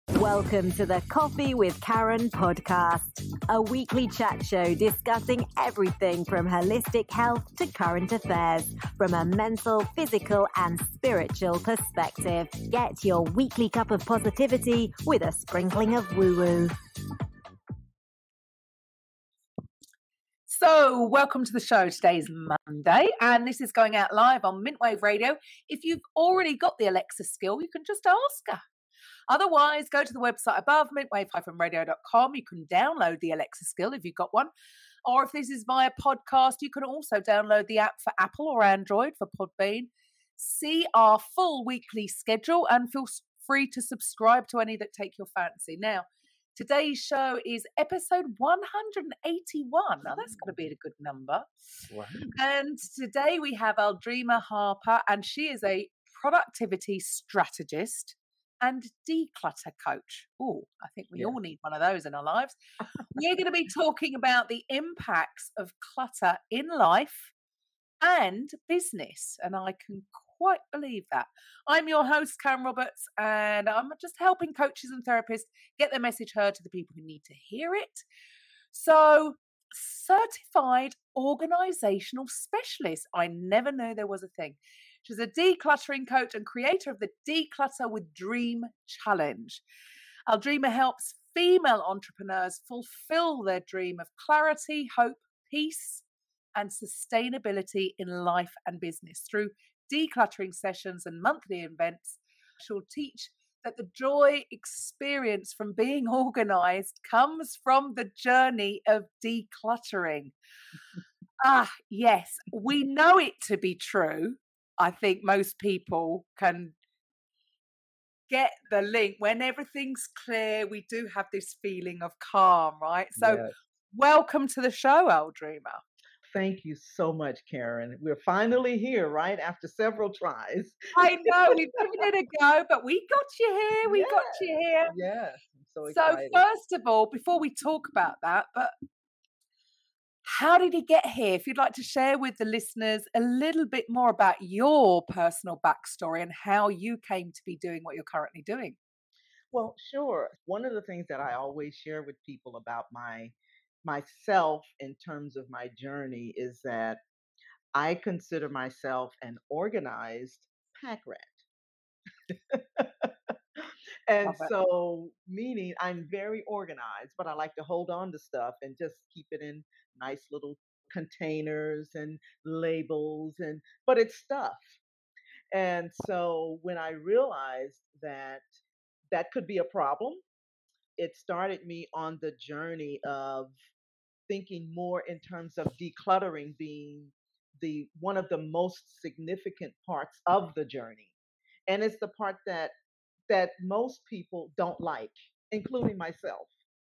Welcome to the Coffee with Karen podcast, a weekly chat show discussing everything from holistic health to current affairs from a mental, physical, and spiritual perspective. Get your weekly cup of positivity with a sprinkling of woo-woo. So, welcome to the show. Today's Monday, and this is going out live on Mintwave Radio. If you've already got the Alexa skill, you can just ask her. Otherwise, go to the website above, mintwave-radio.com. You can download the Alexa skill if you've got one. Or if this is via podcast, you can also download the app for Apple or Android for Podbean. See our full weekly schedule and feel free to subscribe to any that take your fancy. Now, today's show is episode 181. Now, that's going to be a good number. Wow. And today we have Aldrima Harper, and she is a productivity strategist and declutter coach. Oh, I think we all need one of those in our lives. We're going to be talking about the impacts of clutter in life and business, and I can quite believe that. I'm your host, Karen Roberts, and I'm just helping coaches and therapists get their message heard to the people who need to hear it. So, certified organizational specialist. I never knew there was a thing. She's a decluttering coach and creator of the Declutter with Dream Challenge. Aldrima helps female entrepreneurs fulfill their dream of clarity, hope, peace, and sustainability in life and business through decluttering sessions and monthly events. She'll teach that the joy experience from being organized comes from the journey of decluttering. Yes, we know it to be true. I think most people can get the link. When everything's clear, we do have this feeling of calm, right? So welcome to the show, Aldrima. Thank you so much, Karen. We're finally here, right? After several tries. I know, we've given it a go, but we got you here. We got you here. Yes, I'm so So excited. first of all, before we talk about that, but how did he get here? If you'd like to share with the listeners a little bit more about your personal backstory and how you came to be doing what you're currently doing. Well, sure. One of the things that I always share with people about myself in terms of my journey is that I consider myself an organized pack rat. And so, meaning I'm very organized, but I like to hold on to stuff and just keep it in nice little containers and labels, but it's stuff. And so when I realized that that could be a problem, it started me on the journey of thinking more in terms of decluttering being the one of the most significant parts of the journey. And it's the part that most people don't like, including myself.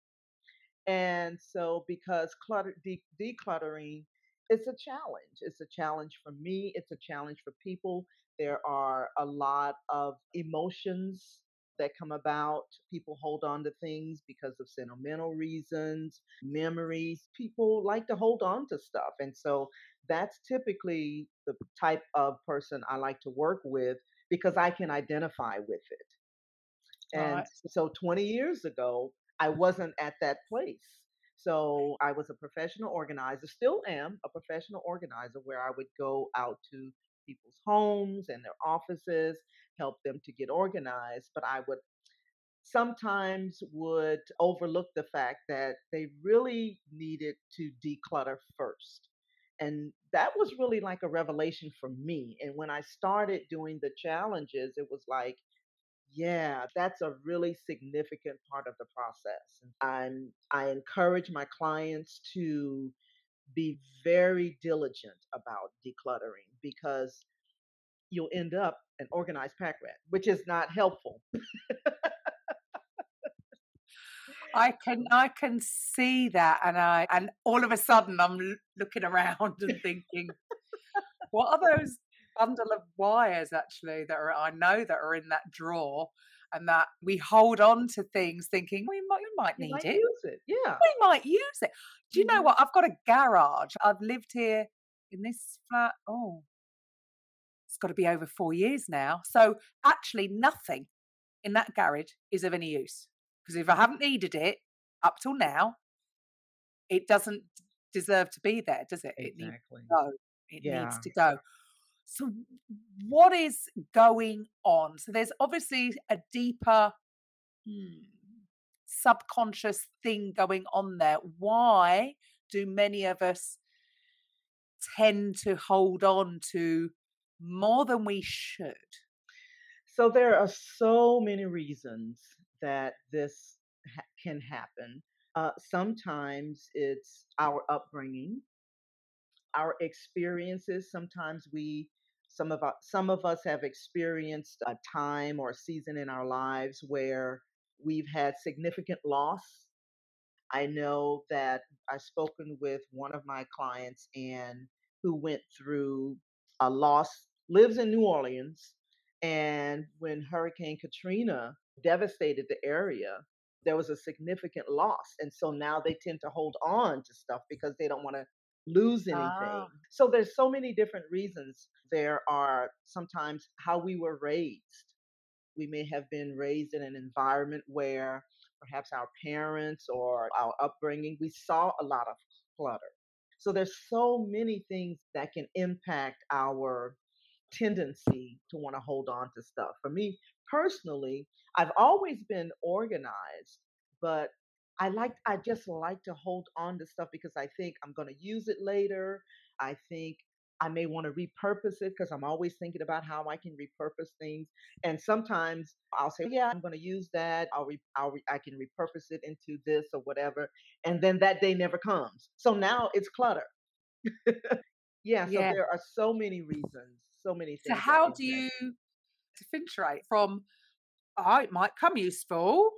And so, because decluttering is a challenge. It's a challenge for me. It's a challenge for people. There are a lot of emotions that come about. People hold on to things because of sentimental reasons, memories. People like to hold on to stuff. And so that's typically the type of person I like to work with because I can identify with it. And so 20 years ago, I wasn't at that place. So I was a professional organizer, still am a professional organizer, where I would go out to people's homes and their offices, help them to get organized. But I would sometimes would overlook the fact that they really needed to declutter first. And that was really like a revelation for me. And when I started doing the challenges, it was like, yeah, that's a really significant part of the process. I encourage my clients to be very diligent about decluttering because you'll end up an organized pack rat, which is not helpful. I can see that, and all of a sudden I'm looking around and thinking, what are those bundle of wires actually that I know that are in that drawer, and that we hold on to things thinking we might need it. Use it. Yeah. We might use it. Do you know what? I've got a garage. I've lived here in this flat. Oh, it's got to be over 4 years now. So actually nothing in that garage is of any use. Because if I haven't needed it up till now, it doesn't deserve to be there, does it? It needs Exactly. to go. It needs Yeah. to go. So, what is going on? So, there's obviously a deeper subconscious thing going on there. Why do many of us tend to hold on to more than we should? So there are so many reasons that this can happen. Sometimes it's our upbringing, our experiences. Sometimes some of us have experienced a time or a season in our lives where we've had significant loss. I know that I've spoken with one of my clients and who went through a loss, lives in New Orleans. And when Hurricane Katrina devastated the area, there was a significant loss. And so now they tend to hold on to stuff because they don't want to lose anything. Ah, So there's so many different reasons. There are sometimes how we were raised. We may have been raised in an environment where perhaps our parents or our upbringing, we saw a lot of clutter. So there's so many things that can impact our tendency to want to hold on to stuff. For me personally, I've always been organized, but I just like to hold on to stuff because I think I'm going to use it later. I think I may want to repurpose it because I'm always thinking about how I can repurpose things. And sometimes I'll say, yeah, I'm going to use that. I can repurpose it into this or whatever. And then that day never comes. So now it's clutter. Yeah, so yeah. there are so many reasons, so many So, things that how do impact. you differentiate from, oh, it might come useful,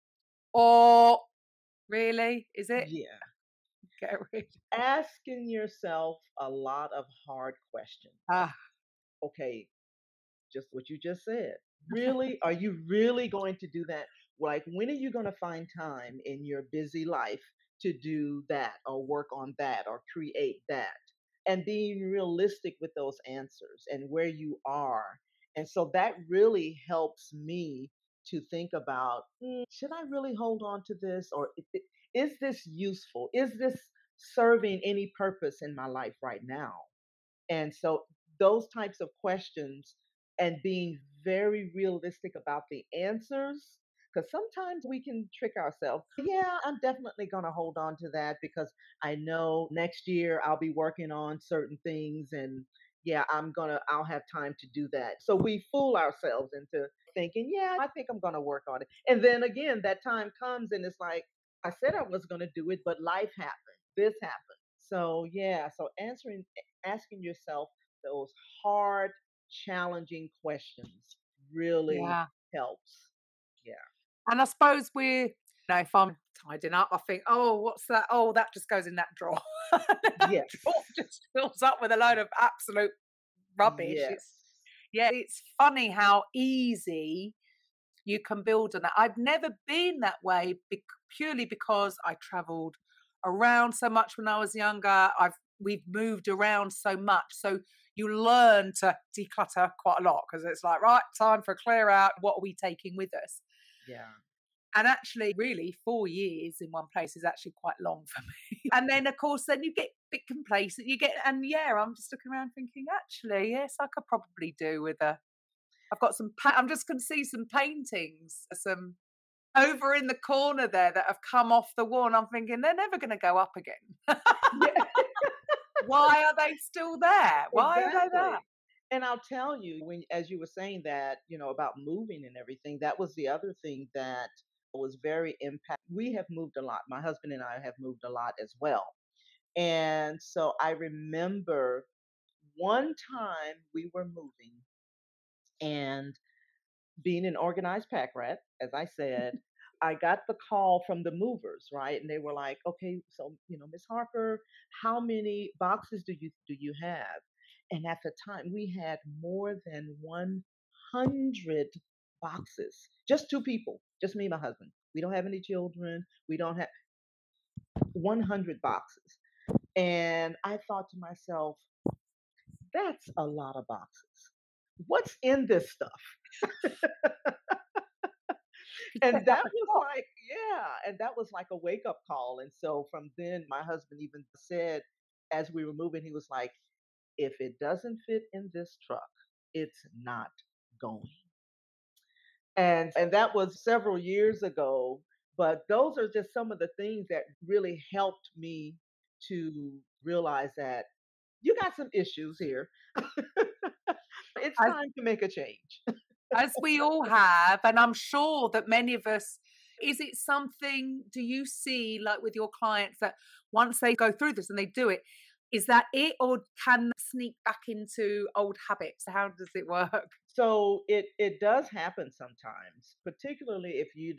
or really, is it? Yeah. Get rid. Asking yourself a lot of hard questions. Ah, Okay, just what you just said. Really? Are you really going to do that? Like, when are you going to find time in your busy life to do that or work on that or create that? And being realistic with those answers and where you are. And so that really helps me to think about, should I really hold on to this? Or is this useful? Is this serving any purpose in my life right now? And so those types of questions and being very realistic about the answers, because sometimes we can trick ourselves. Yeah, I'm definitely going to hold on to that because I know next year I'll be working on certain things and yeah, I'll have time to do that. So we fool ourselves into thinking, yeah, I think I'm going to work on it. And then again, that time comes and it's like, I said I was going to do it, but life happened. This happened. So yeah, so asking yourself those hard, challenging questions really yeah. helps. Yeah. And I suppose if I'm tidying up, I think, oh, what's that? Oh, that just goes in that drawer. That Yes. drawer just fills up with a load of absolute rubbish. Yes. It's funny how easy you can build on that. I've never been that way purely because I travelled around so much when I was younger. We've moved around so much, so you learn to declutter quite a lot because it's like, right, time for a clear out. What are we taking with us? Yeah. And actually, really, 4 years in one place is actually quite long for me. And then, of course, then you get a bit complacent. And yeah, I'm just looking around thinking, actually, yes, I could probably do with I've got I'm just going to see some paintings, some over in the corner there that have come off the wall. And I'm thinking, they're never going to go up again. Yeah. Why are they still there? Why are they there? Exactly. And I'll tell you, when as you were saying that, about moving and everything, that was the other thing that was very impact. We have moved a lot. My husband and I have moved a lot as well. And so I remember one time we were moving and being an organized pack rat, as I said, I got the call from the movers, right? And they were like, "Okay, so Miss Harper, how many boxes do you have?" And at the time, we had more than 100 boxes. Just two people, just me and my husband. We don't have any children. We don't have 100 boxes. And I thought to myself, that's a lot of boxes. What's in this stuff? And I that was forgot. like, yeah, and that was like a wake up call. And so from then, my husband even said, as we were moving, he was like, if it doesn't fit in this truck, it's not going. And that was several years ago. But those are just some of the things that really helped me to realize that you got some issues here. It's As time to make a change. as we all have, and I'm sure that many of us, is it something, do you see, like with your clients, that once they go through this and they do it, is that it, or can sneak back into old habits? How does it work? So it does happen sometimes, particularly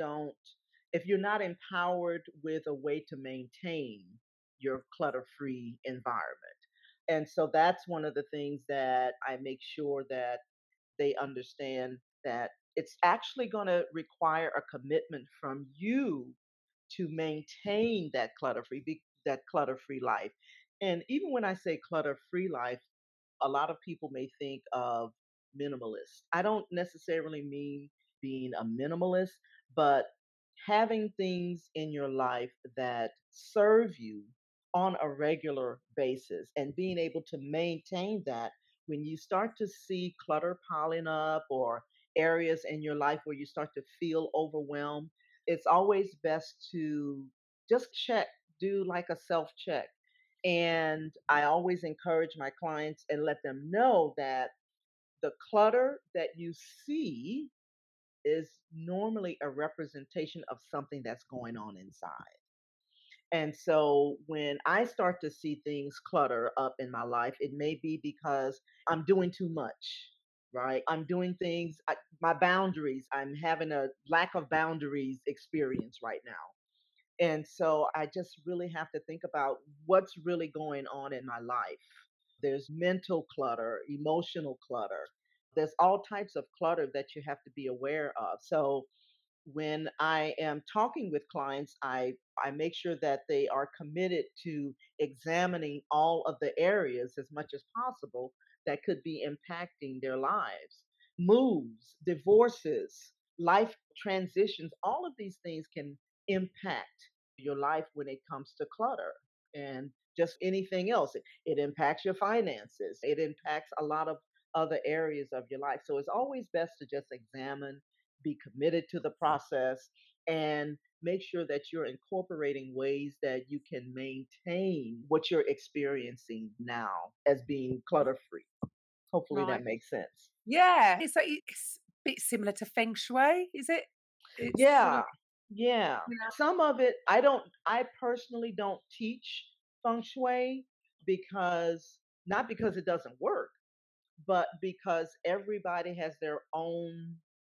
if you're not empowered with a way to maintain your clutter-free environment. And so that's one of the things that I make sure that they understand, that it's actually going to require a commitment from you to maintain that clutter-free life. And even when I say clutter-free life, a lot of people may think of minimalist. I don't necessarily mean being a minimalist, but having things in your life that serve you on a regular basis and being able to maintain that when you start to see clutter piling up, or areas in your life where you start to feel overwhelmed. It's always best to just check, do like a self check. And I always encourage my clients and let them know that the clutter that you see is normally a representation of something that's going on inside. And so when I start to see things clutter up in my life, it may be because I'm doing too much, right? I'm doing things, my boundaries, I'm having a lack of boundaries experience right now. And so I just really have to think about what's really going on in my life. There's mental clutter, emotional clutter. There's all types of clutter that you have to be aware of. So when I am talking with clients, I make sure that they are committed to examining all of the areas as much as possible that could be impacting their lives. Moves, divorces, life transitions, all of these things can impact your life when it comes to clutter. And just anything else, it impacts your finances, it impacts a lot of other areas of your life. So it's always best to just examine, be committed to the process, and make sure that you're incorporating ways that you can maintain what you're experiencing now as being clutter free. Hopefully Right. that makes sense. Yeah. It's a bit similar to feng shui, is it? It's sort Yeah. of, Yeah. yeah. Some of it, I personally don't teach feng shui, because not because it doesn't work, but because everybody has their own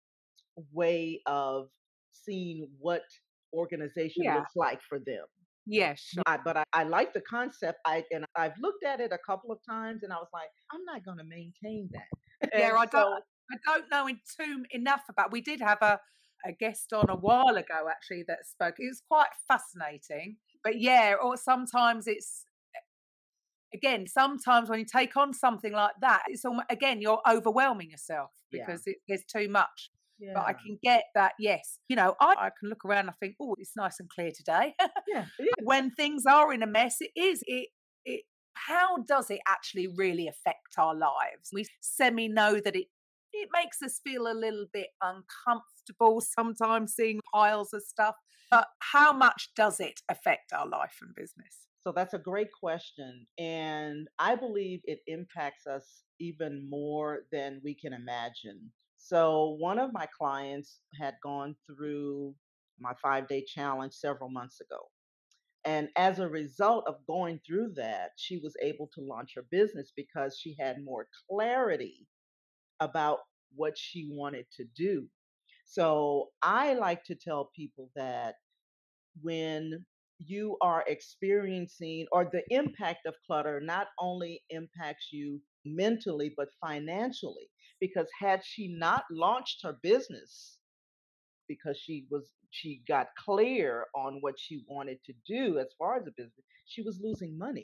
way of seeing what organization Yeah. looks like for them. Yeah, sure. But I like the concept. I've looked at it a couple of times, and I was like, I'm not going to maintain that. Yeah, And so, I don't know enough about. We did have a guest on a while ago actually that spoke. It was quite fascinating. But yeah, or sometimes it's, again, sometimes when you take on something like that, it's almost, again, you're overwhelming yourself yeah, because there's too much. But I yeah, can get that, yes. I can look around and I think, oh, it's nice and clear today. yeah, yeah. When things are in a mess, it how does it actually really affect our lives? We semi know that it makes us feel a little bit uncomfortable sometimes seeing piles of stuff. But how much does it affect our life and business? So that's a great question. And I believe it impacts us even more than we can imagine. So, one of my clients had gone through my 5-day challenge several months ago. And as a result of going through that, she was able to launch her business because she had more clarity about what she wanted to do. So, I like to tell people that when you are experiencing, or the impact of clutter not only impacts you mentally but financially, because had she not launched her business, because she got clear on what she wanted to do as far as a business, she was losing money.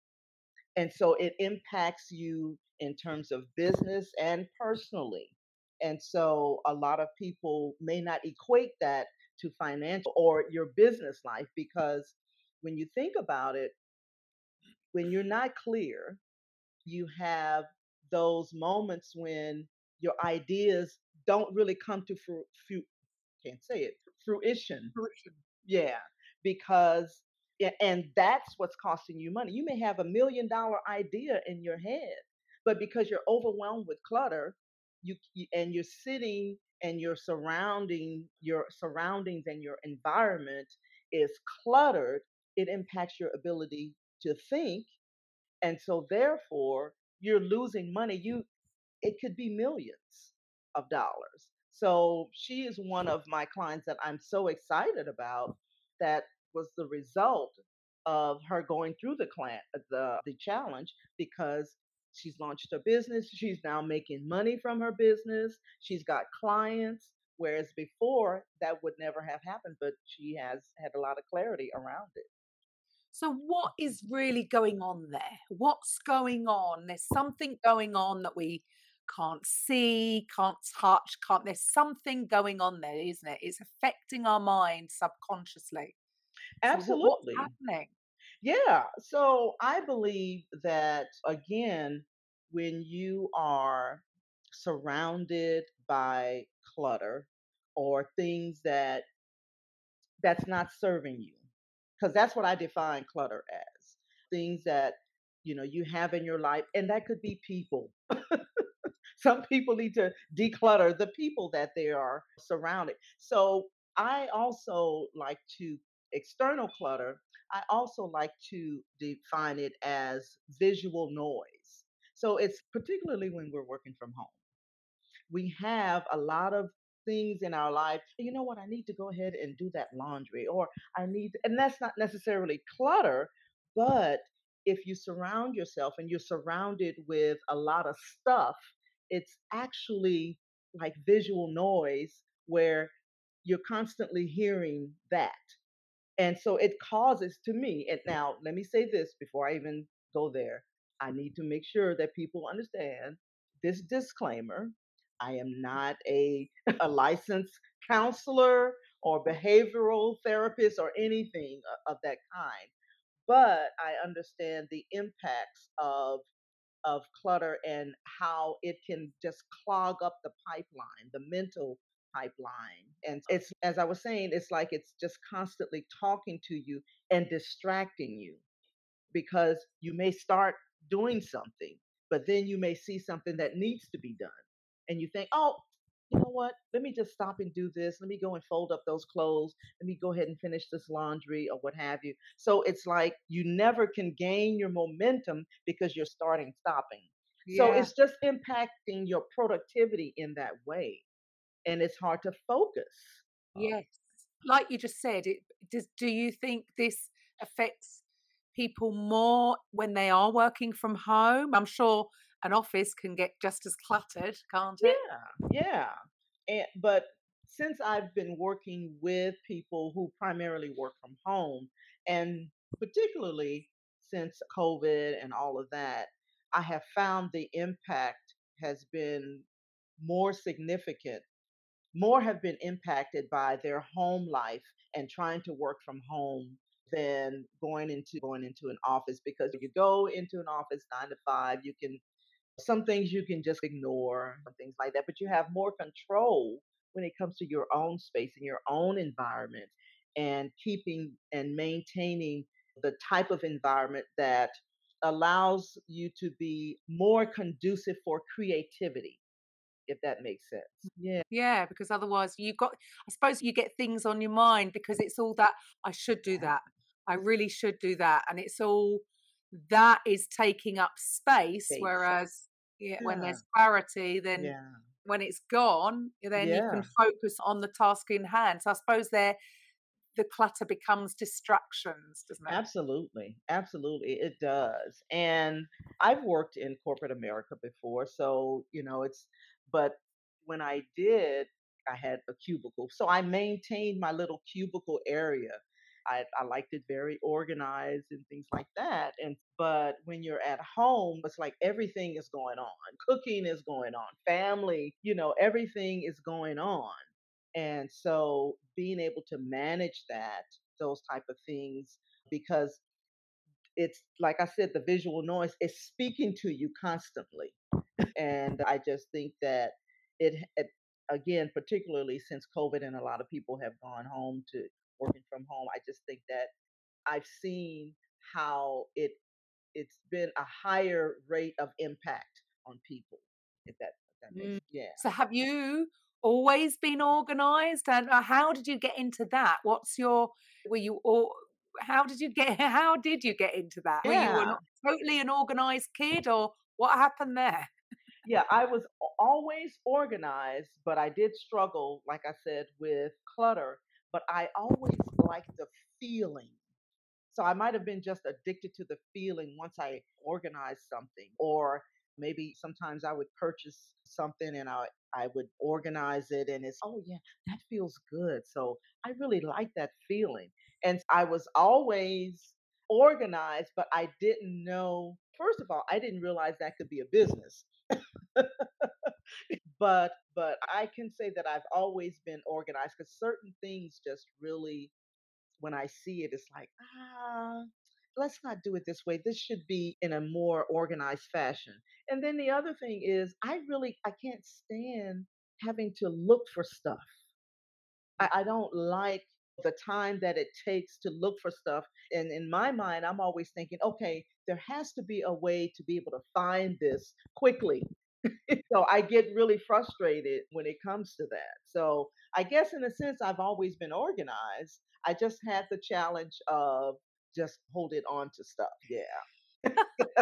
And so it impacts you in terms of business and personally. And so a lot of people may not equate that to financial or your business life because when you think about it, when you're not clear, you have those moments when your ideas don't really come to can't say it fruition. Fruition. Yeah, because and that's what's costing you money. You may have $1 million idea in your head, but because you're overwhelmed with clutter, and you're sitting and your surroundings and your environment is cluttered, it impacts your ability to think, and so therefore you're losing money. It could be millions of dollars. So she is one of my clients that I'm so excited about. That was the result of her going through the challenge because she's launched a business. She's now making money from her business. She's got clients, whereas before that would never have happened. But she has had a lot of clarity around it. So, what is really going on there? What's going on? There's something going on that we can't see, can't touch, can't. There's something going on there, isn't it? It's affecting our mind subconsciously. So, what's Absolutely. happening? Yeah. So I believe that, again, when you are surrounded by clutter or things that's not serving you, because that's what I define clutter as, things that you have in your life, and that could be people. Some people need to declutter the people that they are surrounded. So I also like to external clutter. I also like to define it as visual noise. So it's particularly when we're working from home. We have a lot of things in our life. You know what? I need to go ahead and do that laundry, or and that's not necessarily clutter, but if you surround yourself and you're surrounded with a lot of stuff, it's actually like visual noise where you're constantly hearing that. And so it causes to me, and now let me say this before I even go there. I need to make sure that people understand this disclaimer. I am not a licensed counselor or behavioral therapist or anything of that kind, but I understand the impacts of clutter and how it can just clog up the pipeline, the mental pipeline. And it's, as I was saying, it's like it's just constantly talking to you and distracting you because you may start doing something, but then you may see something that needs to be done. And you think, oh, you know what? Let me just stop and do this. Let me go and fold up those clothes. Let me go ahead and finish this laundry or what have you. So it's like you never can gain your momentum because you're starting, stopping. So Yeah. it's just impacting your productivity in that way. And it's hard to focus. Yes. Like you just said, do you think this affects people more when they are working from home? I'm sure an office can get just as cluttered, can't it? Yeah. But since I've been working with people who primarily work from home, and particularly since COVID and all of that, I have found the impact has been more significant. More have been impacted by their home life and trying to work from home than going into an office, because you go into an office 9 to 5, you can, some things you can just ignore and things like that, but you have more control when it comes to your own space and your own environment, and keeping and maintaining the type of environment that allows you to be more conducive for creativity, if that makes sense. Yeah. Yeah, because otherwise I suppose you get things on your mind because it's all that I should do that. I really should do that. And it's all that is taking up space. Space. Whereas yeah, when Yeah. there's clarity, then Yeah. when it's gone, then you can Yeah. focus on the task in hand. So I suppose the clutter becomes distractions, doesn't it? Absolutely. Absolutely. It does. And I've worked in corporate America before. So, but when I did, I had a cubicle. So I maintained my little cubicle area. I liked it very organized and things like that. And but when you're at home, it's like everything is going on. Cooking is going on. Family, everything is going on. And so being able to manage those type of things, because it's like I said, the visual noise is speaking to you constantly. And I just think that it again, particularly since COVID and a lot of people have gone home to working from home, I just think that I've seen how it's been a higher rate of impact on people. If that makes Mm. sense. Yeah. So have you always been organized, and how did you get into that? Were you all how did you get how did you get into that? Were you Yeah. totally an organized kid, or what happened there? Yeah, I was always organized, but I did struggle, like I said, with clutter. But I always liked the feeling. So I might have been just addicted to the feeling once I organized something, or maybe sometimes I would purchase something and I would organize it, and it's, oh yeah, that feels good. So I really like that feeling. And I was always organized, but I didn't know, first of all, I didn't realize that could be a business. But I can say that I've always been organized, because certain things just really, when I see it, it's like, let's not do it this way. This should be in a more organized fashion. And then the other thing is, I can't stand having to look for stuff. I don't like the time that it takes to look for stuff. And in my mind, I'm always thinking, okay, there has to be a way to be able to find this quickly. So I get really frustrated when it comes to that. So I guess in a sense, I've always been organized. I just had the challenge of just holding on to stuff. Yeah.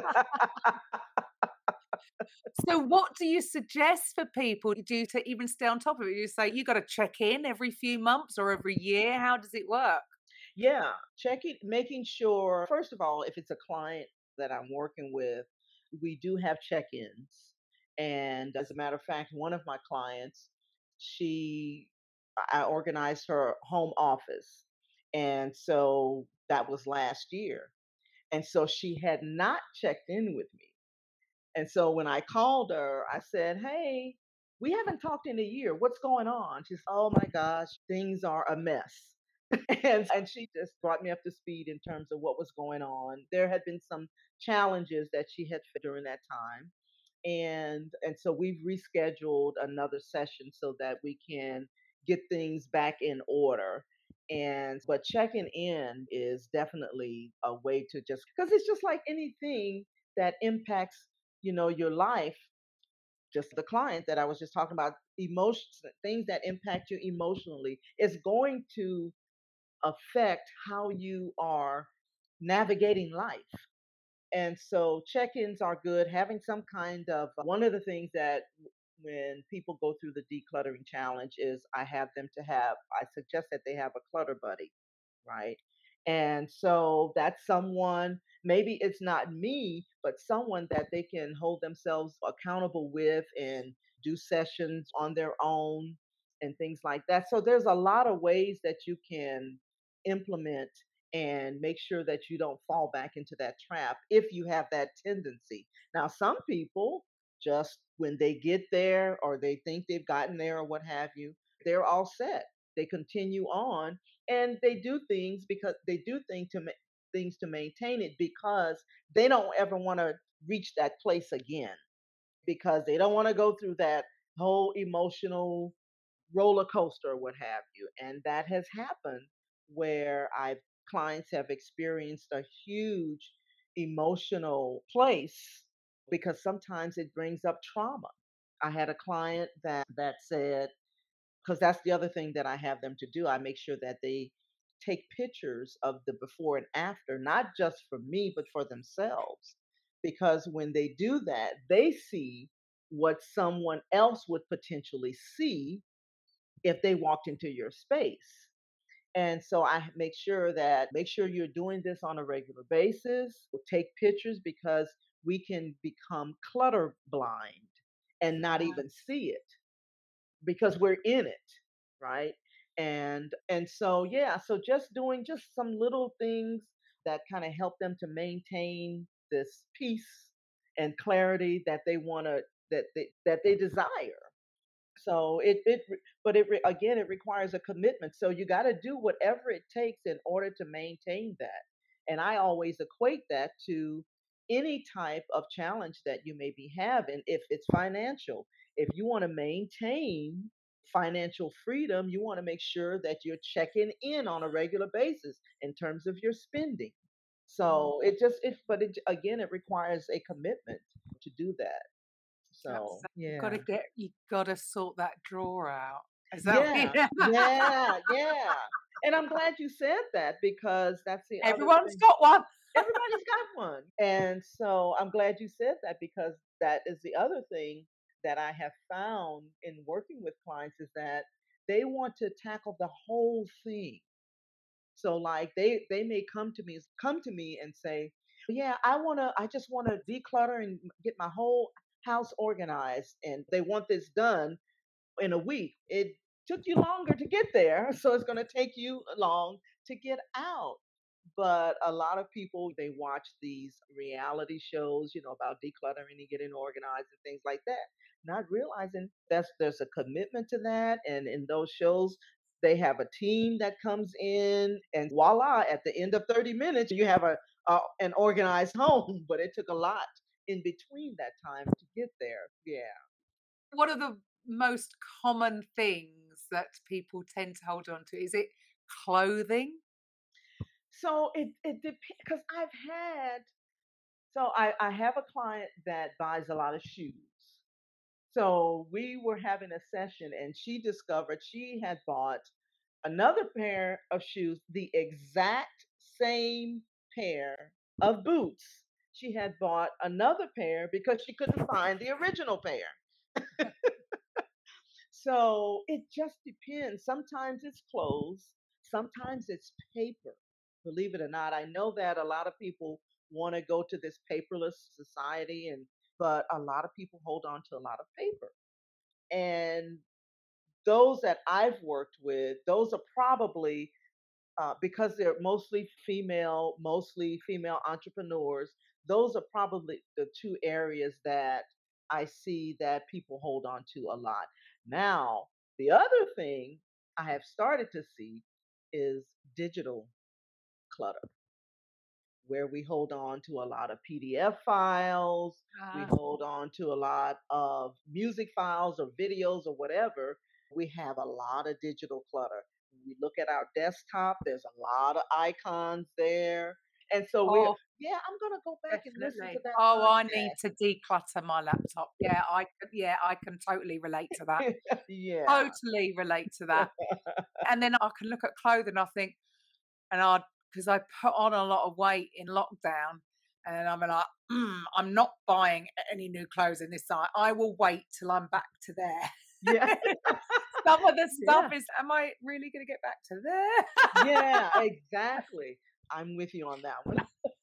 So what do you suggest for people to do to even stay on top of it? You say you got to check in every few months or every year. How does it work? Yeah. Checking, making sure, first of all, if it's a client that I'm working with, we do have check ins. And as a matter of fact, one of my clients, she, I organized her home office. And so that was last year. And so she had not checked in with me. And so when I called her, I said, "Hey, we haven't talked in a year. What's going on?" She's, "Oh my gosh, things are a mess." And she just brought me up to speed in terms of what was going on. There had been some challenges that she had during that time. And so we've rescheduled another session so that we can get things back in order. And but checking in is definitely a way to, just because it's just like anything that impacts, your life. Just the client that I was just talking about, emotions, things that impact you emotionally is going to affect how you are navigating life. And so check-ins are good. Having some kind of, one of the things that when people go through the decluttering challenge is, I suggest that they have a clutter buddy, right? And so that's someone, maybe it's not me, but someone that they can hold themselves accountable with and do sessions on their own and things like that. So there's a lot of ways that you can implement and make sure that you don't fall back into that trap if you have that tendency. Now, some people, just when they get there or they think they've gotten there or what have you, they're all set. They continue on, and they do things because they do things to maintain it, because they don't ever want to reach that place again, because they don't want to go through that whole emotional roller coaster or what have you. And that has happened where I've clients have experienced a huge emotional place, because sometimes it brings up trauma. I had a client that said, because that's the other thing that I have them to do. I make sure that they take pictures of the before and after, not just for me, but for themselves. Because when they do that, they see what someone else would potentially see if they walked into your space. And so I make sure you're doing this on a regular basis. Take pictures, because we can become clutter blind and not even see it because we're in it, right? And so yeah, so just doing just some little things that kind of help them to maintain this peace and clarity that they want to that they desire. So again, it requires a commitment. So you got to do whatever it takes in order to maintain that. And I always equate that to any type of challenge that you may be having. If it's financial, if you want to maintain financial freedom, you want to make sure that you're checking in on a regular basis in terms of your spending. Mm. So it just it but it again, it requires a commitment to do that. That's So you've got to yeah. sort that drawer out. Is that what Yeah, yeah, yeah. And I'm glad you said that because that's the other everyone's thing. got one. Everybody's got one. And so I'm glad you said that because that is the other thing that I have found in working with clients is that they want to tackle the whole thing. So like they may come to me and say, "Yeah, I just want to declutter and get my whole house organized and they want this done in a week. It took you longer to get there, so it's going to take you long to get out." But a lot of people they watch these reality shows, about decluttering and getting organized and things like that, not realizing there's a commitment to that. And in those shows, they have a team that comes in, and voila! At the end of 30 minutes, you have an organized home. But it took a lot in between that time to get there. Yeah. What are the most common things that people tend to hold on to? Is it clothing? So it depends because I have a client that buys a lot of shoes. So we were having a session and she discovered she had bought another pair of shoes, the exact same pair of boots. She had bought another pair because she couldn't find the original pair. So it just depends. Sometimes it's clothes, sometimes it's paper. Believe it or not, I know that a lot of people want to go to this paperless society, and but a lot of people hold on to a lot of paper. And those that I've worked with, those are probably because they're mostly female entrepreneurs. Those are probably the two areas that I see that people hold on to a lot. Now, the other thing I have started to see is digital clutter, where we hold on to a lot of PDF files, we Ah, hold on to a lot of music files or videos or whatever. We have a lot of digital clutter. When we look at our desktop, there's a lot of icons there. And so oh, yeah, I'm going to go back and listen to definitely. that Oh, I need podcast. to declutter my laptop. Yeah, I can totally relate to that. Yeah. Totally relate to that. And then I can look at clothing, I think, and I because I put on a lot of weight in lockdown, and I'm like, I'm not buying any new clothes in this site. I will wait till I'm back to Yeah. there. Some of the stuff Yeah. is, am I really going to get back to there? Yeah, exactly. I'm with you on that one.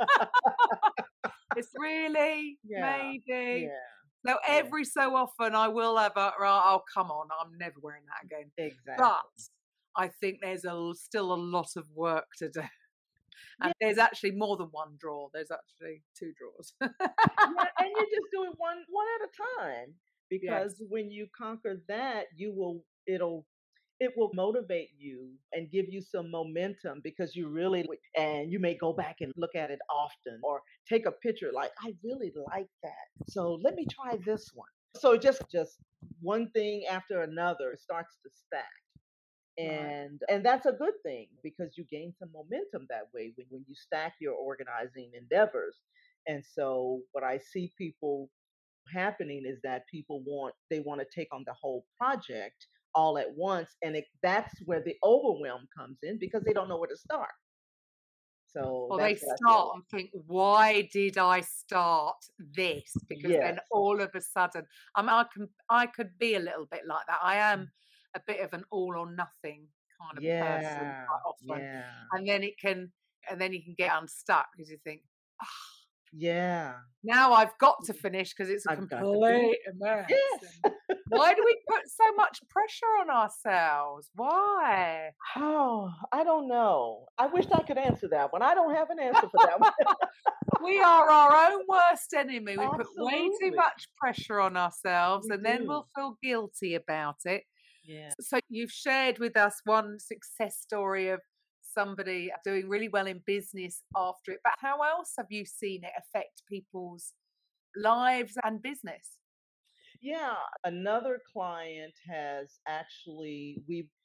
It's really Yeah. maybe. Yeah. So Yeah. every so often I will have a, right, oh, come on, I'm never wearing that again. But Exactly. I think there's still a lot of work to do. Yeah. And there's actually more than one drawer. There's actually two drawers. Yeah, and you just do it one at a time because Yes. when you conquer that, it will motivate you and give you some momentum because and you may go back and look at it often or take a picture like I really like that. So let me try this one. So just one thing after another starts to stack. Right. And that's a good thing because you gain some momentum that way when you stack your organizing endeavors. And so what I see people happening is that they want to take on the whole project all at once, and that's where the overwhelm comes in because they don't know where to start. So Or they that's what I see a start lot. and think, why did I start this? Because Yes. then all of a sudden, I could be a little bit like that. I am a bit of an all or nothing kind of person Yeah. quite often. Yeah. And then and then you can get unstuck because you think, "Ah, Yeah. Now I've got to finish because it's a I've got to finish. complete mess. Yes. Why do we put so much pressure on ourselves? Why? Oh, I don't know. I wish I could answer that one. I don't have an answer for that one. We are our own worst enemy. We put way too Absolutely. much pressure on ourselves We and then do. we'll feel guilty about it. Yeah. So you've shared with us one success story of somebody doing really well in business after it, but how else have you seen it affect people's lives and business? Yeah. Another client has actually,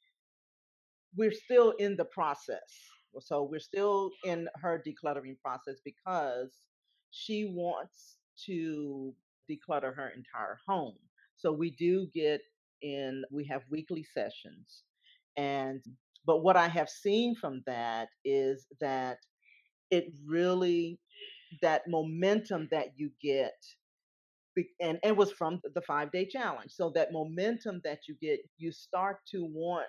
we're still in the process. So we're still in her decluttering process because she wants to declutter her entire home. So we do get in, we have weekly sessions. And, but what I have seen from that is that it really, that momentum that you get, and it was from the 5 day challenge. So that momentum that you get, you start to want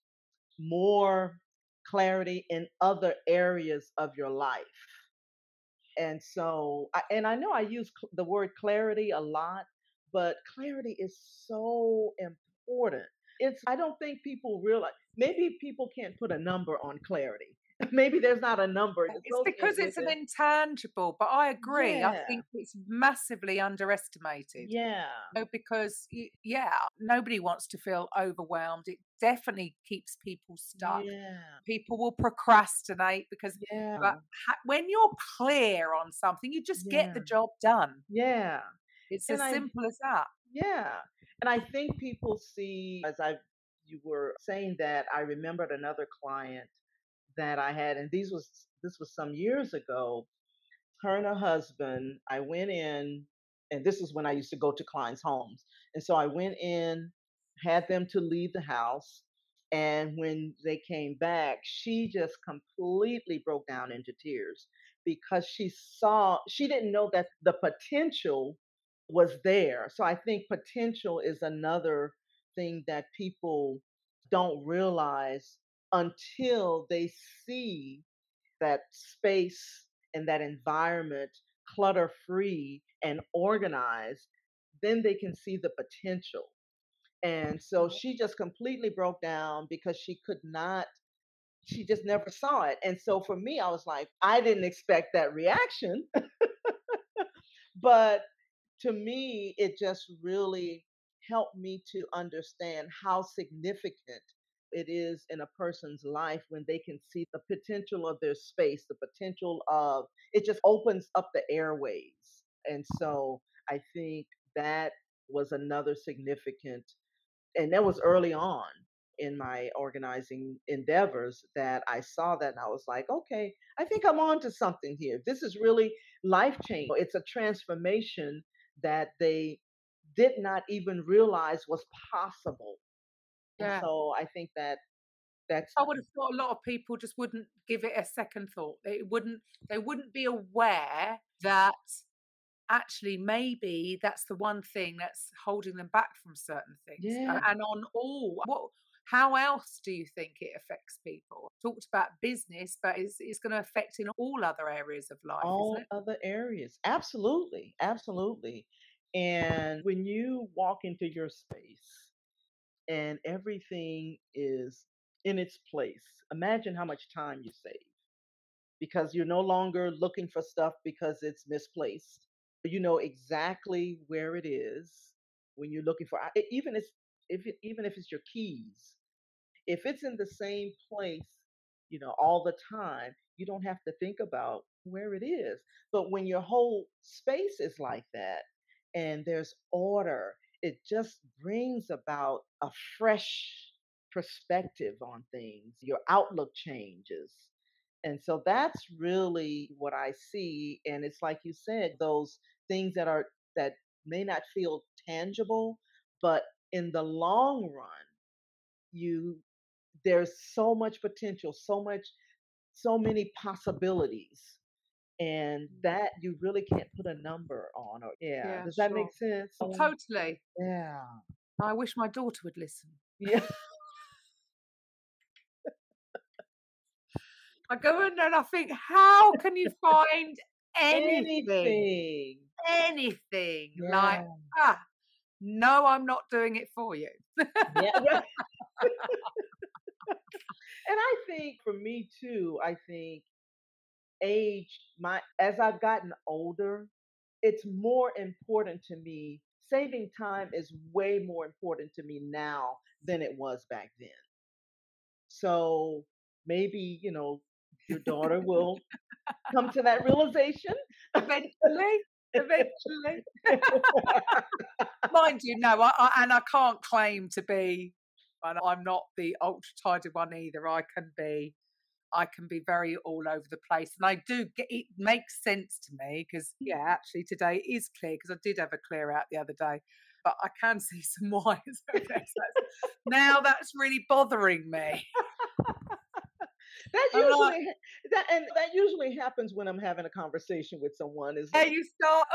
more clarity in other areas of your life. And so, and I know I use the word clarity a lot, but clarity is so important. I don't think people realize, maybe people can't put a number on clarity. Maybe there's not a number It's because associated with it's an it. intangible, but I agree. I Yeah. think it's massively underestimated. Yeah. Because, yeah, nobody wants to feel overwhelmed. It definitely keeps people stuck. Yeah. People will procrastinate because, but Yeah. when you're clear on something, you just get Yeah. the job done. Yeah. It's And as I simple as that. Yeah. And I think people see, as you were saying that, I remembered another client that I had, and this was some years ago. Her and her husband, I went in, and this is when I used to go to clients' homes. And so I went in, had them to leave the house. And when they came back, she just completely broke down into tears because she didn't know that the potential was there. So I think potential is another thing that people don't realize until they see that space and that environment clutter free and organized, then they can see the potential. And so Right. she just completely broke down because she could not, she just never saw it. And so for me, I was like, I didn't expect that reaction. But to me, it just really helped me to understand how significant it is in a person's life when they can see the potential of their space, the potential of it just opens up the airways. And so I think that was another significant, and that was early on in my organizing endeavors that I saw that and I was like, okay, I think I'm on to something here. This is really life changing. It's a transformation that they did not even realize was possible. And Yeah. so I think that that's I would have thought a lot of people just wouldn't give it a second thought. They wouldn't be aware that actually maybe that's the one thing that's holding them back from certain things. yeah, And on all, how else do you think it affects people? Talked about business, but it's going to affect in all other areas of life, isn't all it? other areas. Absolutely. Absolutely. And when you walk into your space and everything is in its place, imagine how much time you save because you're no longer looking for stuff because it's misplaced. You know exactly where it is when you're looking for even if it's your keys. If it's in the same place, all the time, you don't have to think about where it is. But when your whole space is like that and there's order, it just brings about a fresh perspective on things. Your outlook changes. And so that's really what I see. And it's like you said, those things that may not feel tangible, but in the long run, you there's so much potential, so many possibilities, and that you really can't put a number on. Or yeah, Yeah, does that make sure. sense? Oh, totally. Yeah, I wish my daughter would listen. yeah, I go in there and I think, how can you find anything, anything. anything like, Yeah. ah, no, I'm not doing it for you. Yeah. Right. And I think for me too, I think age, my as I've gotten older, it's more important to me. Saving time is way more important to me now than it was back then. So maybe, your daughter will come to that realization. Eventually, eventually. Mind you, no, and I can't claim to be, and I'm not the ultra tidy one either. I can be very all over the place, and I do get it makes sense to me because yeah, actually today is clear because I did have a clear out the other day, but I can see some wires. Now that's really bothering me. That I'm like, usually that usually happens when I'm having a conversation with someone. Is yeah, like, you start.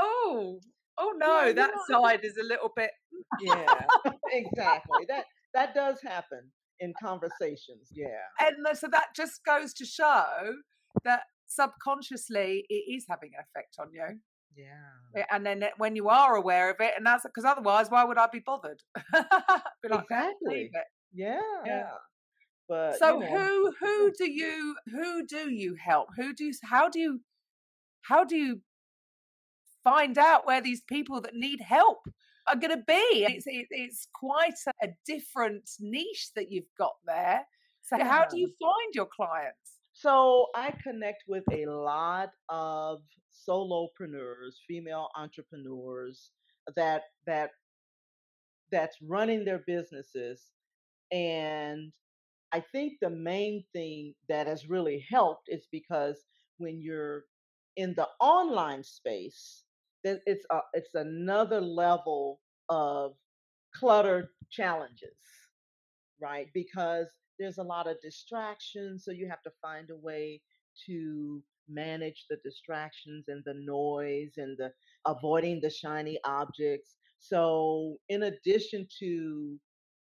Oh yeah, no, that I think side is a little bit. yeah, exactly. That does happen in conversations. Yeah. And so that just goes to show that subconsciously it is having an effect on you. Yeah. And then when you are aware of it, and that's because otherwise, why would I be bothered? Be like, leave Exactly. it. Yeah. Yeah. But, So who yeah. who do you help? How do you find out where these people that need help are going to be? It's quite a different niche that you've got there. So how Yeah. do you find your clients? So I connect with a lot of solopreneurs, female entrepreneurs that that that's running their businesses. And I think the main thing that has really helped is because when you're in the online space, it's another level of clutter challenges, right? Because there's a lot of distractions, so you have to find a way to manage the distractions and the noise and the avoiding the shiny objects. So, in addition to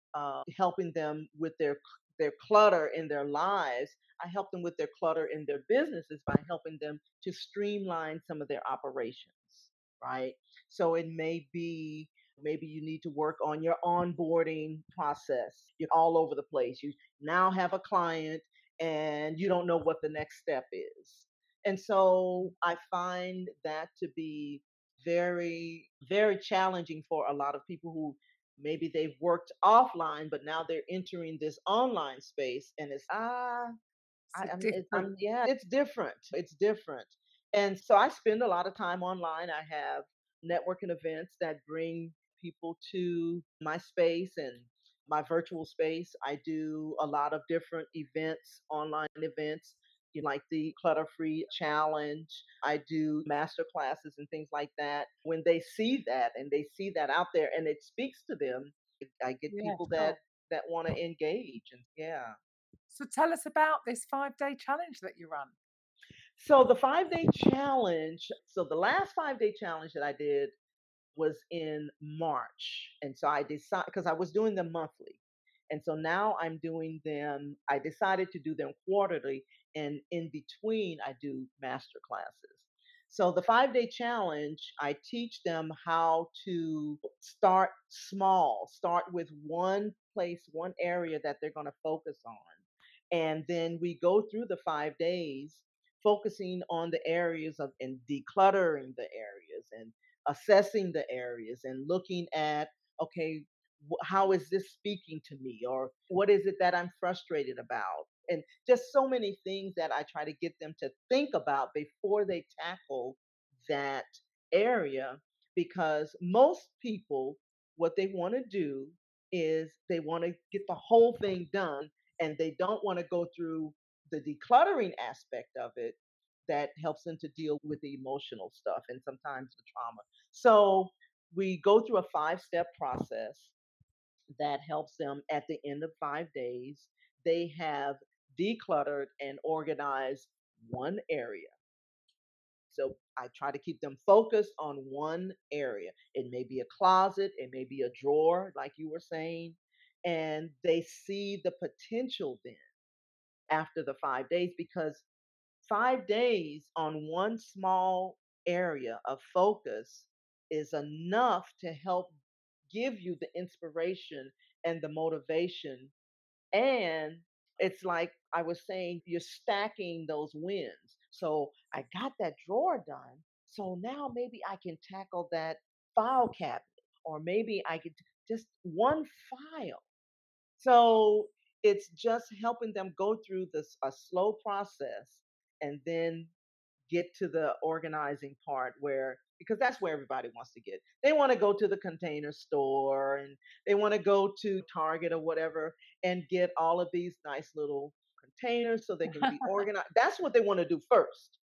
helping them with their clutter in their lives, I help them with their clutter in their businesses by helping them to streamline some of their operations, right? So it may be maybe you need to work on your onboarding process. You're all over the place. You now have a client and you don't know what the next step is. And so I find that to be very, very challenging for a lot of people who maybe they've worked offline, but now they're entering this online space, and it's It's a I'm different. yeah, it's different. It's different. And so I spend a lot of time online. I have networking events that bring people to my space and my virtual space. I do a lot of different events, online events, like the Clutter Free Challenge. I do master classes and things like that. When they see that and they see that out there and it speaks to them, I get Yeah, people that sure. want to engage. And yeah. So tell us about this 5-day challenge that you run. So the 5-day challenge, so the last 5-day challenge that I did was in March. And so I decided, because I was doing them monthly. And so now I'm doing them, I decided to do them quarterly. And in between, I do master classes. So the 5-day challenge, I teach them how to start small, start with one place, one area that they're going to focus on. And then we go through the 5 days focusing on the areas of and decluttering the areas and assessing the areas and looking at, okay, how is this speaking to me, or what is it that I'm frustrated about, and just so many things that I try to get them to think about before they tackle that area. Because most people, what they want to do is they want to get the whole thing done, and they don't want to go through the decluttering aspect of it that helps them to deal with the emotional stuff and sometimes the trauma. So we go through a 5-step process that helps them at the end of 5 days. They have decluttered and organized one area. So I try to keep them focused on one area. It may be a closet, it may be a drawer, like you were saying, and they see the potential then after the 5 days, because 5 days on one small area of focus is enough to help give you the inspiration and the motivation. And it's like I was saying, you're stacking those wins. So I got that drawer done. So now maybe I can tackle that file cabinet, or maybe I could just one file. So it's just helping them go through this a slow process and then get to the organizing part, where because that's where everybody wants to get. They want to go to the container store, and they want to go to Target or whatever and get all of these nice little containers so they can be organized. That's what they want to do first.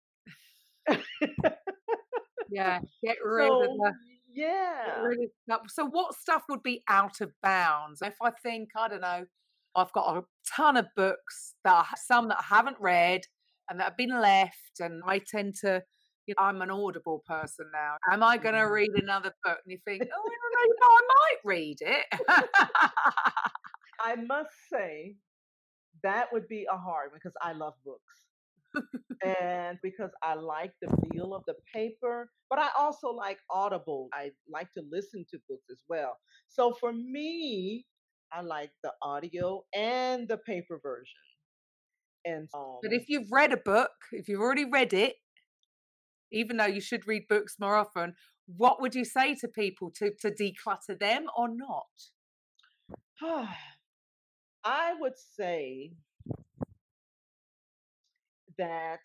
Yeah, get rid of So the get yeah. rid of stuff. So what stuff would be out of bounds? If I think, I don't know, I've got a ton of books some that I haven't read and that have been left, and I tend to, I'm an Audible person now. Am I going to Mhm. read another book? And you think, oh, I don't know, no, I might read it. I must say that would be a hard one because I love books. And because I like the feel of the paper, but I also like Audible. I like to listen to books as well. So for me, I like the audio and the paper version. And But if you've read a book, if you've already read it, even though you should read books more often, what would you say to people to declutter them or not? I would say that,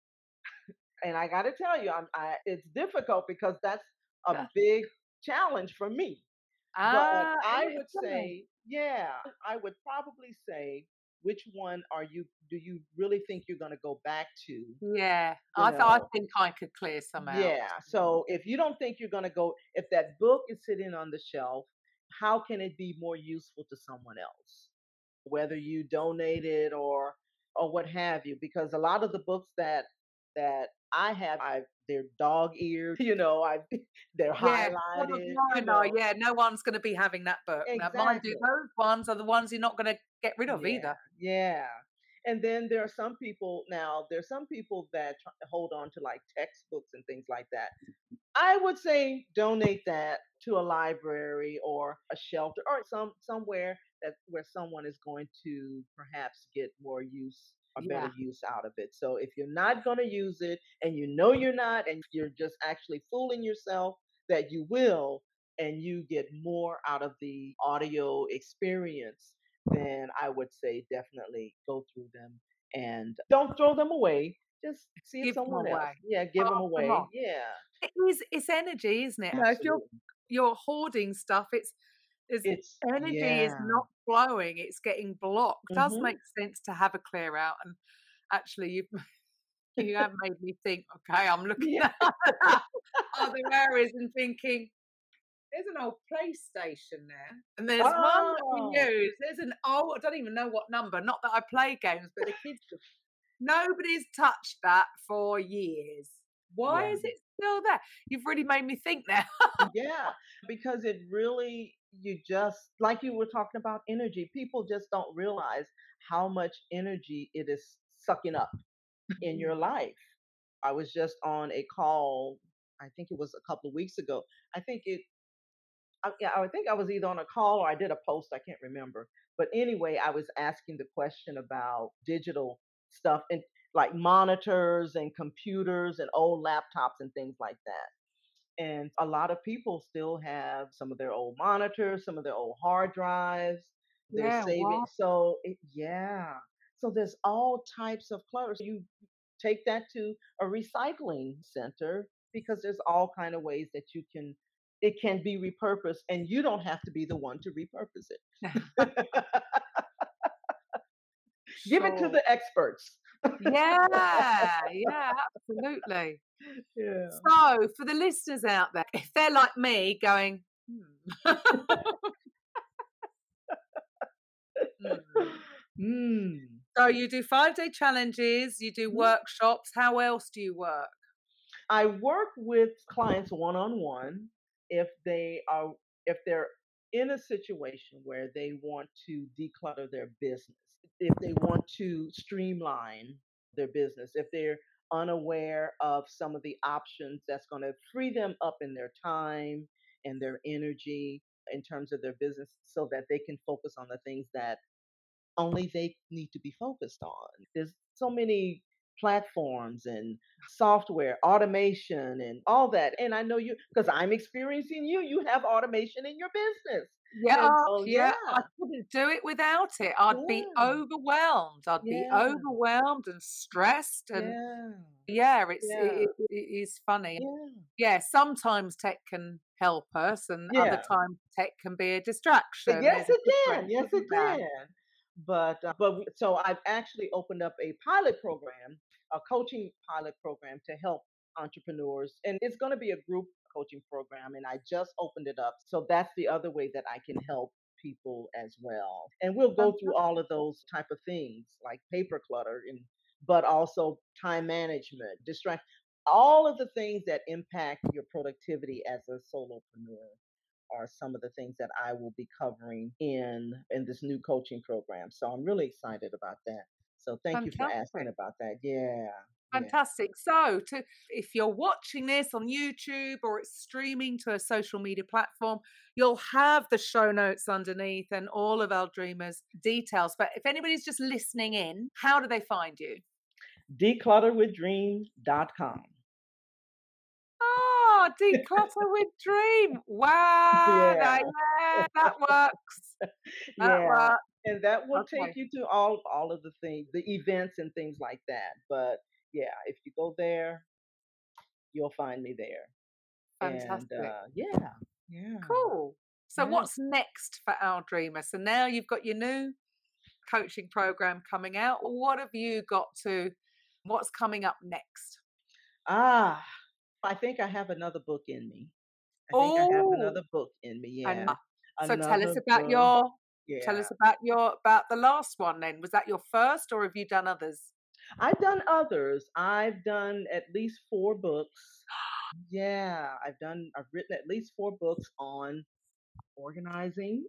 and I got to tell you, it's difficult because that's a Yeah. big challenge for me. But I Is it would really? say, yeah, I would probably say, which one do you really think you're going to go back to? Yeah, You I know, think I could clear some out. yeah. So if you don't think you're going to go, if that book is sitting on the shelf, how can it be more useful to someone else? Whether you donate it or what have you, because a lot of the books that I have, they're dog eared, I they're Yeah, some of highlighted, mine are, yeah, no one's gonna be having that book. Now mind you, exactly. those ones are the ones you're not gonna get rid of Yeah, either. yeah. And then there's some people that hold on to like textbooks and things like that. I would say donate that to a library or a shelter or somewhere that where someone is going to perhaps get more use or better Yeah, use out of it. So if you're not going to use it and you know you're not, and you're just actually fooling yourself that you will, and you get more out of the audio experience, then I would say definitely go through them and don't throw them away. Just see if give them someone else. away. Yeah, give them Pass them away. on. Yeah. It's energy, isn't it? If Absolutely. you're hoarding stuff, it's It's energy is yeah. not flowing, it's getting blocked. Does Mhm. make sense to have a clear out, and actually you have made me think, okay, I'm looking Yeah. at other areas and thinking, there's an old PlayStation there, and there's one that we Oh, use. There's an old, I don't even know what number. Not that I play games, but the kids, nobody's touched that for years. Why yeah. is it still there? You've really made me think now. Yeah, because it really, you just, like you were talking about energy, people just don't realize how much energy it is sucking up in your Mm. life. I was just on a call, I think it was a couple of weeks ago. I think it yeah, I think I was either on a call or I did a post, I can't remember. But anyway, I was asking the question about digital stuff and like monitors and computers and old laptops and things like that. And a lot of people still have some of their old monitors, some of their old hard drives. They're Yeah, saving. what? Yeah. So there's all types of clutter. So you take that to a recycling center because there's all kind of ways that it can be repurposed and you don't have to be the one to repurpose it. Give it to Sure. the experts. Yeah, yeah, absolutely. Yeah. So, for the listeners out there, if they're like me going, "Hmm." Hmm. Mm. So you do 5-day challenges, you do workshops. How else do you work? I work with clients one on one if if they're in a situation where they want to declutter their business, if they want to streamline their business, if they're unaware of some of the options that's going to free them up in their time and their energy in terms of their business so that they can focus on the things that only they need to be focused on. There's so many platforms and software, automation, and all that. And I know you, because I'm experiencing you, you have automation in your business. Yeah, And so, yeah, I yeah, couldn't do it without it. I'd be yeah, overwhelmed. I'd be yeah, overwhelmed and stressed, and yeah, yeah, yeah, it is funny. yeah, Yeah, sometimes tech can help us, and other yeah. times tech can be a distraction. Yes, There's a it can. difference, Yes, it isn't there? can. So I've actually opened up a pilot program, a coaching pilot program to help entrepreneurs, and it's going to be a group coaching program. And I just opened it up, so that's the other way that I can help people as well. And we'll go through all of those type of things like paper clutter, and but also time management, distract, all of the things that impact your productivity as a solopreneur are some of the things that I will be covering in this new coaching program. So I'm really excited about that. So thank you for asking Fantastic. about that. Yeah. Yeah. Fantastic. So, if you're watching this on YouTube or it's streaming to a social media platform, you'll have the show notes underneath and all of our dreamers' details. But if anybody's just listening in, how do they find you? Declutterwithdream.com. Oh, declutter with dream. Wow, Yeah. yeah, that works. That Yeah. works. And that will take Okay, you to all of the things, the events and things like that. But yeah, if you go there, you'll find me there. And fantastic. yeah. Yeah. Cool. So, Yeah. what's next for our dreamer? So now you've got your new coaching program coming out. What have you got to? What's coming up next? Ah, I think I have another book in me. I think I have Oh, another book in me. and Yeah. so tell us Another about book. your Yeah. about the last one then. Was that your first or have you done others? I've done others. I've done at least 4 books. Yeah, I've written at least 4 books on organizing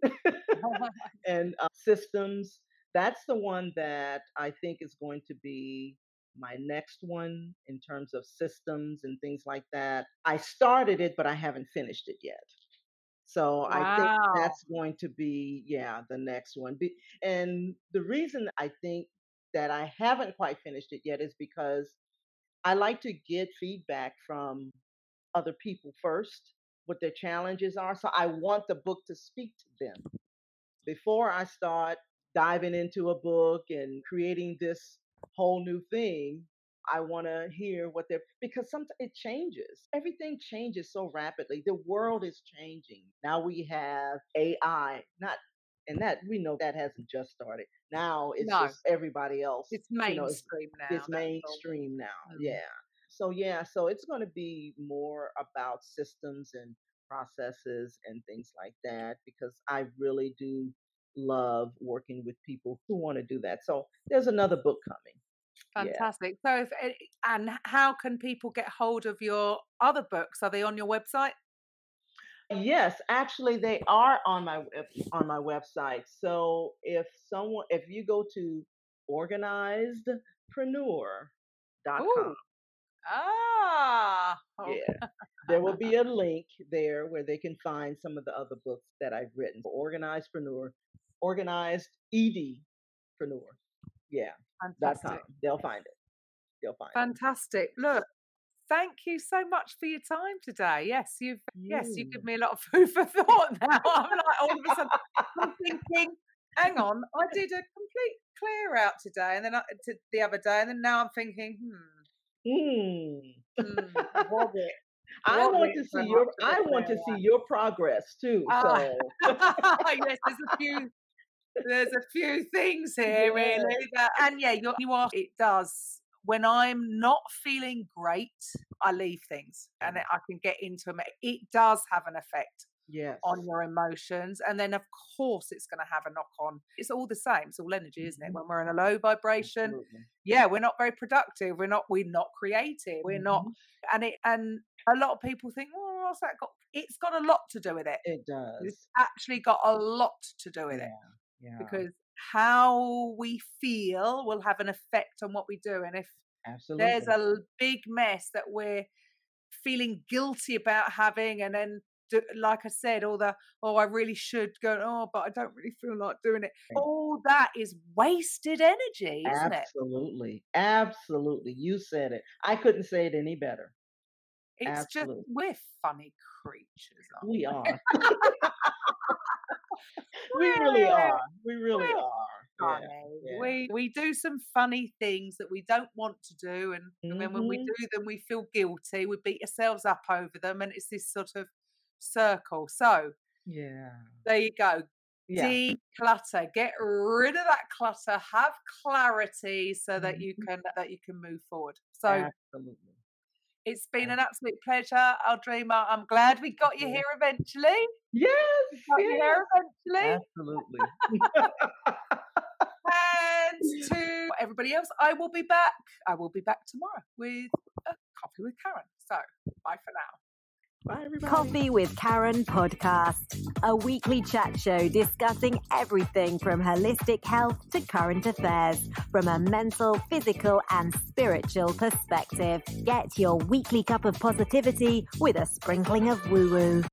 and systems. That's the one that I think is going to be my next one in terms of systems and things like that. I started it, but I haven't finished it yet. So I think Wow. that's going to be, yeah, the next one. And the reason I think that I haven't quite finished it yet is because I like to get feedback from other people first, what their challenges are. So I want the book to speak to them before I start diving into a book and creating this whole new thing. I want to hear what they're, because sometimes it changes. Everything changes so rapidly. The world is changing. Now we have AI, not, and that we know that hasn't just started. Now it's No, just everybody else, it's it's, mainstream now. it's That's all. mainstream now. Mm. Yeah. So, yeah, so it's going to be more about systems and processes and things like that because I really do love working with people who want to do that. So there's another book coming. Yeah. Fantastic. So and how can people get hold of your other books? Are they on your website? Yes, actually they are on on my website. So if you go to organizedpreneur.com, Oh, ah. Oh, yeah, there will be a link there where they can find some of the other books that I've written. Organizedpreneur, organized edpreneur. Yeah, .com. fantastic. They'll find it. They'll find it. Fantastic. Look, thank you so much for your time today. Yes, you give You. me a lot of food for thought now. I'm like all of a sudden I'm thinking, hang on, I did a complete clear out today and then the other day, and then now I'm thinking, Mm. was it? Was it so much of a I want clear to see out? your progress too. Ah, So yes, there's a few things here really yeah. that, and yeah, you are, it does. When I'm not feeling great, I leave things and I can get into them. It does have an effect Yes. on your emotions. And then, of course, it's going to have a knock on. It's all the same. It's all energy, isn't it? Mhm. When we're in a low vibration, Absolutely. yeah, we're not very productive. We're not creative. We're not, Mhm. and a lot of people think, oh, what's that got? It's got a lot to do with it. It It's does. actually got a lot to do with it Yeah. Yeah. because how we feel will have an effect on what we do. And if There's Absolutely. a big mess that we're feeling guilty about having, and then like I said, all the I really should go, but I don't really feel like doing it. All that is wasted energy, isn't it? Absolutely. Absolutely. You said it. I couldn't say it any better. It's just Absolutely. we're funny creatures, aren't We we? are. We really We're are. We really we're are. Yeah. funny. Yeah. We do some funny things that we don't want to do, and then when we Mhm. do them, we feel guilty. We beat ourselves up over them, and it's this sort of circle. So Yeah. there you go. Yeah. Declutter. Get rid of that clutter. Have clarity so that you Mhm. can move forward. So Absolutely. it's been Ab an absolute pleasure, Aldrima. I'm glad we got you Yeah. here eventually. Yes, We got you yes. here eventually. Absolutely. And to everybody else, I will be back. I will be back tomorrow with a coffee with Karen. So bye for now. Bye, everybody. Coffee with Karen podcast, a weekly chat show discussing everything from holistic health to current affairs from a mental, physical, and spiritual perspective. Get your weekly cup of positivity with a sprinkling of woo-woo.